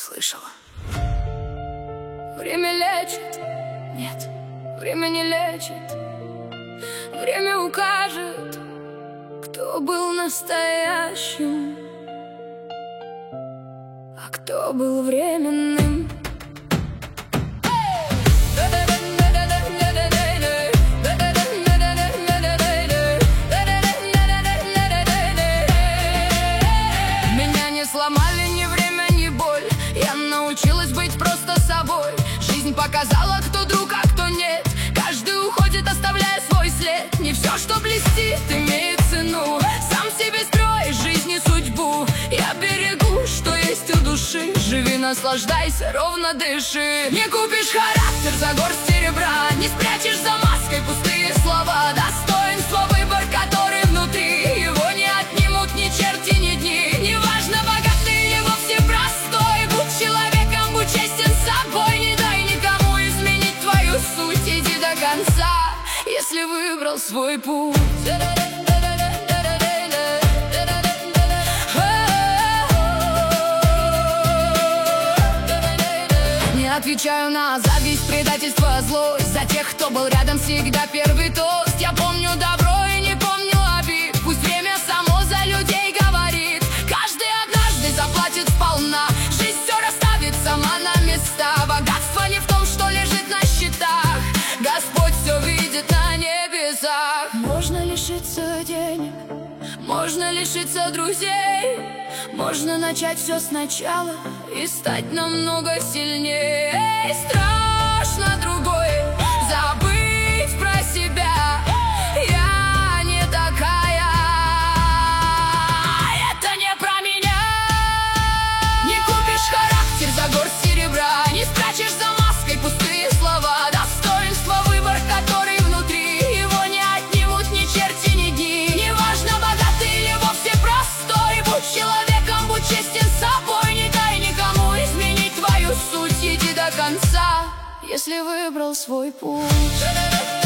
слышала. Время лечит, нет, время не лечит. Время укажет, кто был настоящим, а кто был временным. Меня не сломали ни время, ни боль. Я научилась быть просто собой. Жизнь показала, кто друг, а кто нет. Каждый уходит, оставляя свой след. Не все, что блестит, имеет цену. Сам себе строй жизнь и судьбу. Я берегу, что есть у души. Живи, наслаждайся, ровно дыши. Не купишь характер за горсть серебра. Не спрячешь за маской пустые слова. Достоинство, выбор, который внутри. Его не отнимут ни черти, ни дни. Неважно, богатый или вовсе простой. Будь человеком, будь честен с собой. Не дай никому изменить твою суть. Иди до конца, если выбрал свой путь. Не отвечаю на зависть, предательство, злость. За тех, кто был рядом, всегда первый тост. Я помню добро и не помню обид. Пусть время само за людей говорит. Каждый однажды заплатит сполна. Жизнь все расставит сама на места. Богатство не в том, что лежит на счетах. Господь все видит на небесах. Можно лишиться денег, можно лишиться друзей. Можно начать все сначала и стать намного сильнее. Страшно другое, забыть про себя. Я не такая, это не про меня. Не купишь характер за горсть серебра. Не спрячешь за маской пустые слова. Достоинство, выбор, который внутри. Его не отнимут ни черти, ни дни. Неважно, богатый или вовсе простой. Будь человеком, будь честен с собой. Не дай никому изменить твою суть. Иди до конца, если выбрал свой путь.